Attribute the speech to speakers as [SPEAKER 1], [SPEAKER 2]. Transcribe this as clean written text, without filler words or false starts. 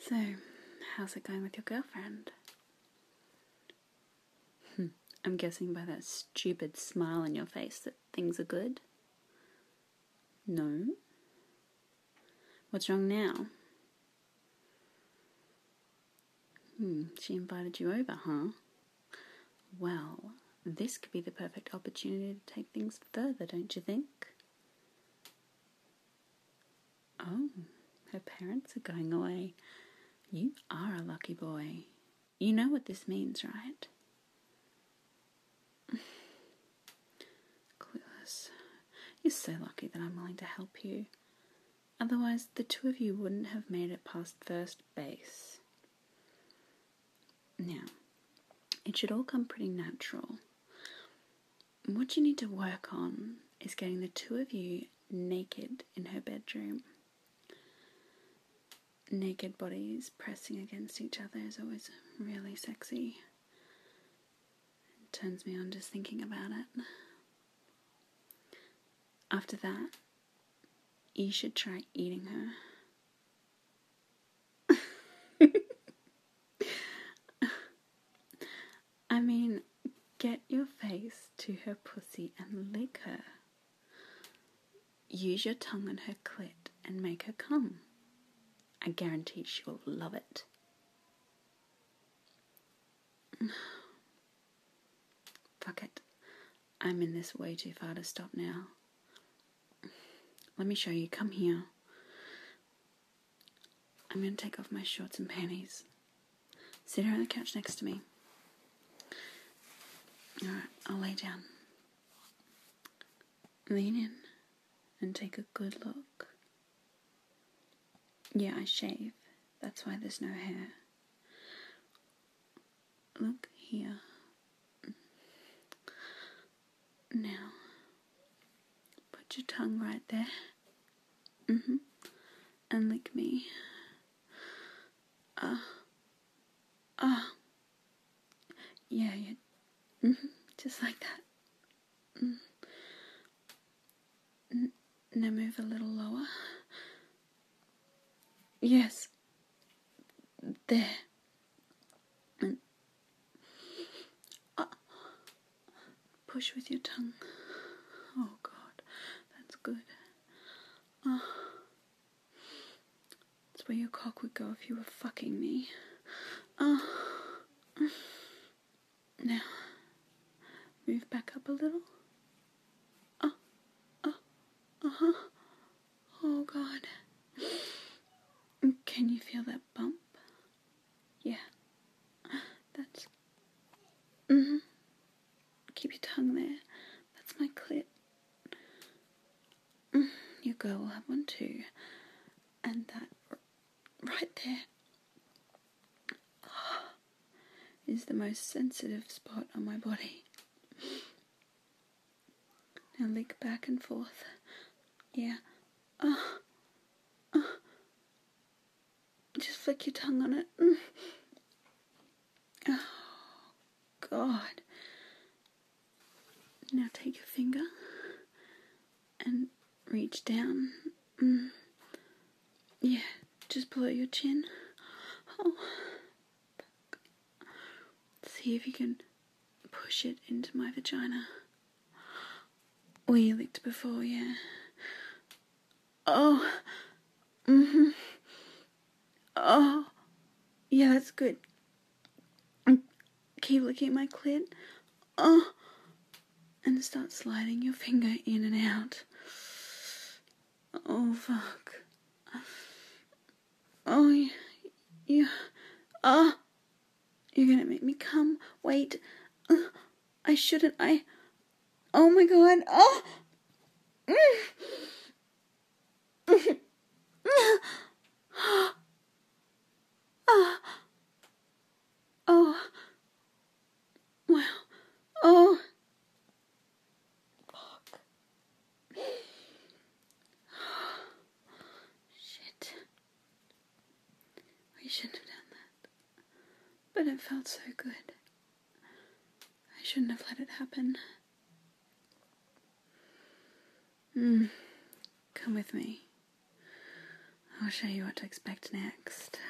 [SPEAKER 1] So, how's it going with your girlfriend? I'm guessing by that stupid smile on your face that things are good? No? What's wrong now? She invited you over, huh? Well, this could be the perfect opportunity to take things further, don't you think? Oh, her parents are going away. You are a lucky boy. You know what this means, right? Clueless. You're so lucky that I'm willing to help you. Otherwise, the two of you wouldn't have made it past first base. Now, it should all come pretty natural. What you need to work on is getting the two of you naked in her bedroom. Naked bodies pressing against each other is always really sexy. It turns me on just thinking about it. After that, you should try eating her. I mean, get your face to her pussy and lick her. Use your tongue on her clit and make her come. I guarantee she will love it. Fuck it. I'm in this way too far to stop now. Let me show you. Come here. I'm going to take off my shorts and panties. Sit her on the couch next to me. Alright, I'll lay down. Lean in and take a good look. Yeah, I shave. That's why there's no hair. Look here. Now, put your tongue right there. And lick me. Yeah. Just like that. Now move a little lower. Yes. There. And push with your tongue. Oh God, that's good. That's where your cock would go if you were fucking me. Now, move back up a little. Oh God. Can you feel that bump? Yeah. That's... Keep your tongue there. That's my clit. Your girl will have one too. And that right there is the most sensitive spot on my body. Now lick back and forth. Yeah. Just flick your tongue on it. Oh, God. Now take your finger and reach down. Yeah, just below your chin. Oh, fuck. See if you can push it into my vagina. Where you licked before, yeah. Oh. Oh. Yeah, that's good. Keep licking my clit. Oh. And start sliding your finger in and out. Oh, fuck. Oh, yeah. Oh. You're gonna make me come. Wait. I shouldn't. Oh my God. Oh. Oh. Wow. Oh. Fuck. Shit. We shouldn't have done that. But it felt so good. I shouldn't have let it happen. Come with me. I'll show you what to expect next.